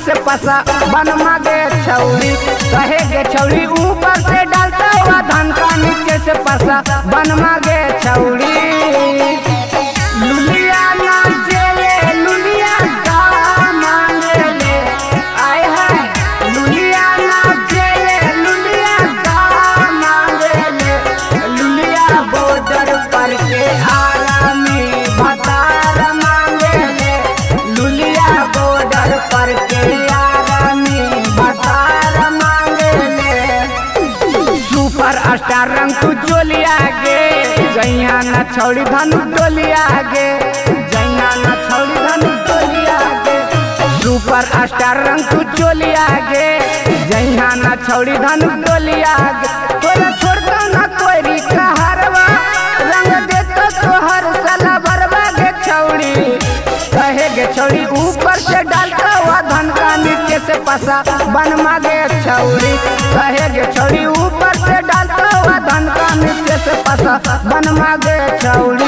से पसा बन मांगे छौड़ी। कहे गे छौड़ी ऊपर से डालता हुआ धन का नीचे से पसा बन मांगे छौड़ी। लुलिया ना जेले लुलिया का मांगे ले आए है। लुलिया ना जेले लुलिया का मांगे ले। लुलिया बॉर्डर पर के आरामी भतार मांगे ले। लुलिया बॉर्डर पर के आरामी भतार मांगे ले। सुपर स्टार रंग तू चोलिया गे जैया न छौड़ी धनु टोलिया गे। जैया न छौड़ी धनु टोलिया गे। सुपर स्टार रंग तू चोलिया गे जैया न छौड़ी धनु टोलिया गे। तोरा छोड़ता न कोई कहरवा रंग देता तोहर साला भरवा गे छौड़ी। कहे गे छौड़ी ऊपर से डालता हुआ धन का नीचे से पसा बन मांगे छौड़ी। कहे गे छौड़ी ऊपर से डालता हुआ धन का नीचे से पसा बन मांगे छौड़ी।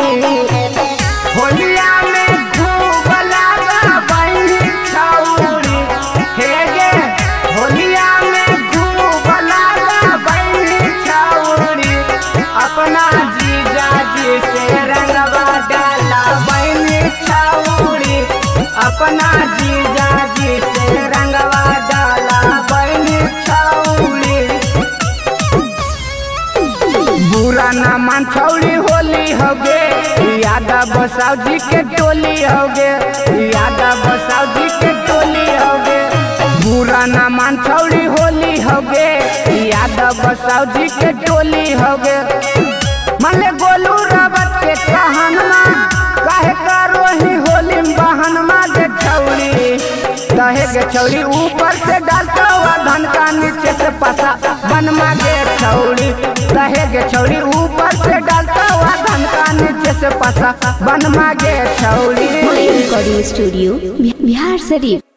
होलिया में खूब लागा बहनी छौड़ी। हे गे होलिया में खूब लागा बहनी छौड़ी। अपना जीजा जी से रंगवा डाला बहनी छौड़ी। अपना जीजा जी से रंगवा डाला बहनी छौड़ी। बुरा ना मान छौड़ी होली होगे यादव बसाव जी के टोली होगे। यादव बसाव जी के टोली होगे। बुरा ना मान छौड़ी होली होगे यादव बसाव जी के टोली होगे। मले गोलू रबत के कहनमा काहे करो ही होली बहन मांगे छौड़ी। कहे गे छौड़ी ऊपर से डालता हुआ धन का नीचे से पसा बन मांगे छौड़ी। कहे गे छौड़ी ऊपर से डालता हुआ धन का नीचे से पसा बन मांगे छौड़ी। Recording studio Bihar Sharif.